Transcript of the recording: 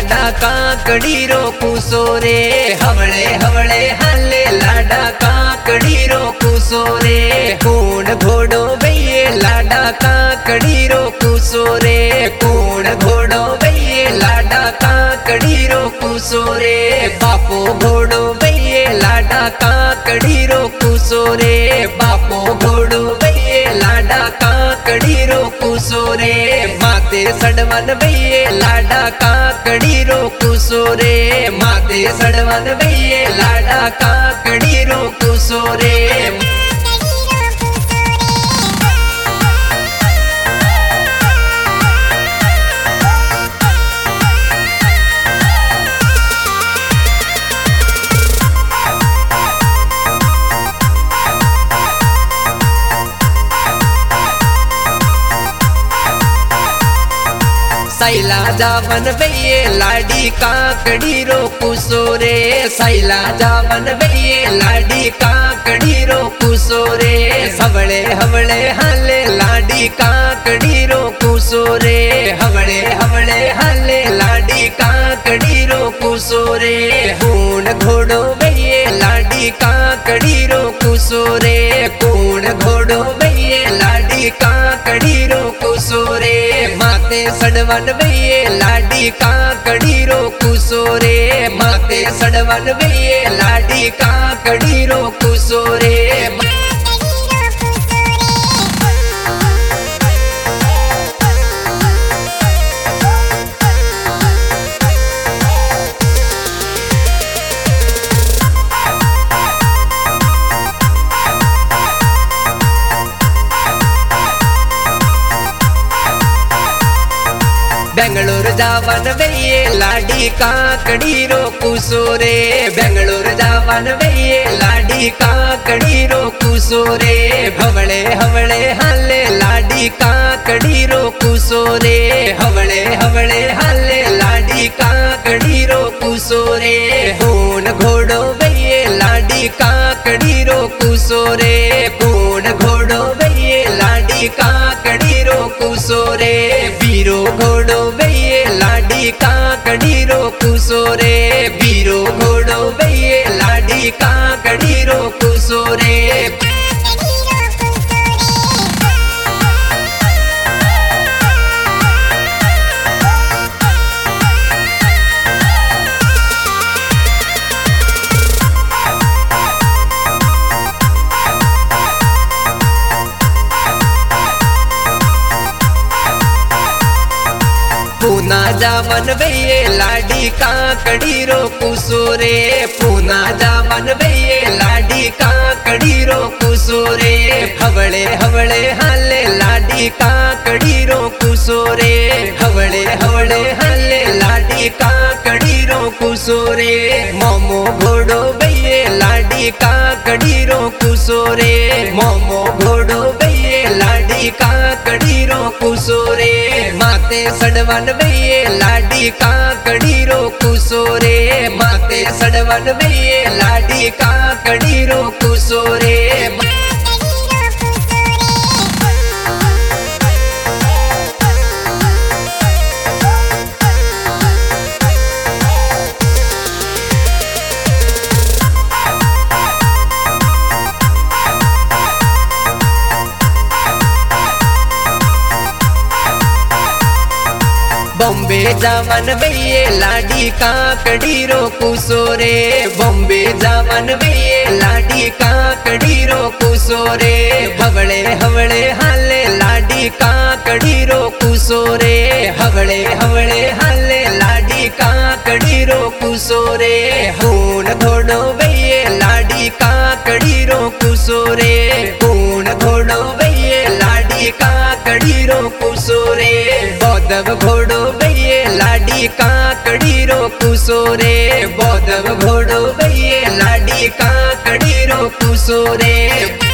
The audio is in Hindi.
लाडा काकड़ी रो कुसो रे, हवले हवले हाले लाडा काकड़ी रो कुसो रे। कूण घोड़ो भैये लाडा काकड़ी रो कुसो रे, कूण घोड़ो भैये लाडा काकड़ी रो कुसो रे। बापो घोड़ो भैये लाडा काकड़ी रो कुसो रे, बापो घोड़ो भैये लाडा काकड़ी रो कुसो रे। माते सड़वन भैये लाडा काकड़ी रो कुसो रे, माते सड़वन भैये लाडा काकड़ी रो कुसो रे। सैला जावन भैये लाडी काकड़ी रो कुसो रे, सैला जावन भैये लाडी काकड़ी रो कुसो रे। हवले हवले हाले लाडी काकड़ी रो कुसो रे, हवले हवले हाले लाडी काकड़ी रो कुसो रे। कूण घोड़ो भैये लाडी काकड़ी रो कुसो रे, कूण घोड़ो भैये लाडी काकड़ी रो कुसो रे। माते सड़वन भैये लाडी काकड़ी रो कुसो रे, माते सड़वन भैये लाडी काकड़ी रो कुसो रे। बेंगलुरु जावन भैये लाडी काकड़ी रो कुसो रे, बेंगलुरु जावन भैये लाडी काकड़ी रो कुसो रे। हवले हवले हाले लाडी काकड़ी रो कुसो रे, हवले हवले हाले लाडी काकड़ी रो कुसो रे। कूण घोड़ो भैये लाडी काकड़ी रो कुसो रे, कूण घोड़ो भैये लाडी काकड़ी रो कुसो रे। बीरो घोड़ो भैये लाडी काकड़ी रो कुसो रे, बीरो घोड़ो भैये लाडी काकड़ी रो कुसो रे। पूना जावन भैये लाडी काकड़ी रो कुसो रे, पूना जावन भैये लाडी काकड़ी रो कुसो रे। हवले हवले हाले लाडी काकड़ी रो कुसो रे, हवले हवले हाले लाडी काकड़ी रो कुसो रे। मोमो घोड़ो भैये लाडी काकड़ी रो कुसो रे, मोमो घोड़ो भैये लाडी काकड़ी रो कुसो रे। माते सड़वन भैये लाडी काकड़ी रो कुसो रे, माते सड़वन भैये लाडी काकड़ी रो कुसो रे। बॉम्बे जावन भैये लाडी काकड़ी रो कुसो रे, बॉम्बे जावन भैये लाडी काकड़ी रो कुसो रे। हवले हवले हाले लाडी काकड़ी रो कुसो रे, हवले हवले हाले लाडी काकड़ी रो कुसो रे। कूण घोड़ो भैये लाडी काकड़ी रो कुसो रे, कूण घोड़ो भैये लाडी काकड़ी रो कुसो रे। बौद्धव घोड़ो भैये लाडी काकड़ी रो कुसो रे, बौद्धव घोड़ो भैये लाडी काकड़ी रो कुसो रे।